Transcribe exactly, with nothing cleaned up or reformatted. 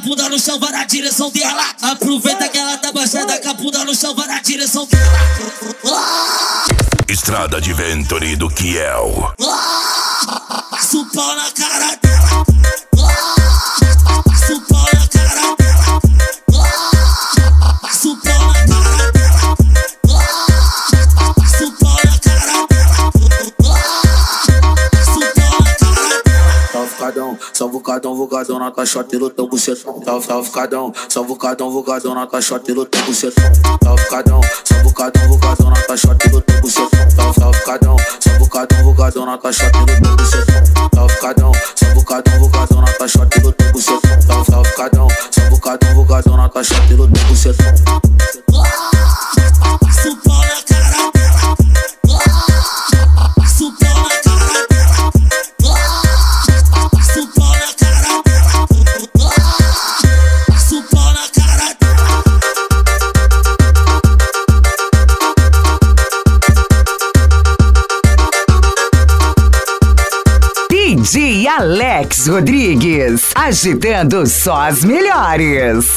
bunda no chão, vai na direção dela. Aproveita que ela tá baixada, com a bunda no chão, vai na direção dela. Estrada de Venturi do Kiel. Passa o pau na cara dela. Passa o pau na cara dela. Passa o pau na cara dela. Passa o pau na cara dela. Passa o pau na cara dela. Tá ficadão, só vucadão, vucadão na caixota e lutão bucetão. Tá, tá ficadão, só vucadão, vucadão na caixota e lutão bucetão. Tá ficadão, só vucadão, vucadão na caixota e lutão bucetão. Tá, tá ficadão, só vucadão, vucadão na caixota e lutão bucetão. Tá ficadão, só vucadão, vucadão na caixota e lutão bucetão. Tá, tá ficadão, só vucadão, vucadão na caixota e lutão bucetão. Passa o pau na cara dela. Passa o pau na cara dela. Passa o pau na cara dela. Passa o pau na cara dela. D J Alex Rodrigues, agitando só as melhores.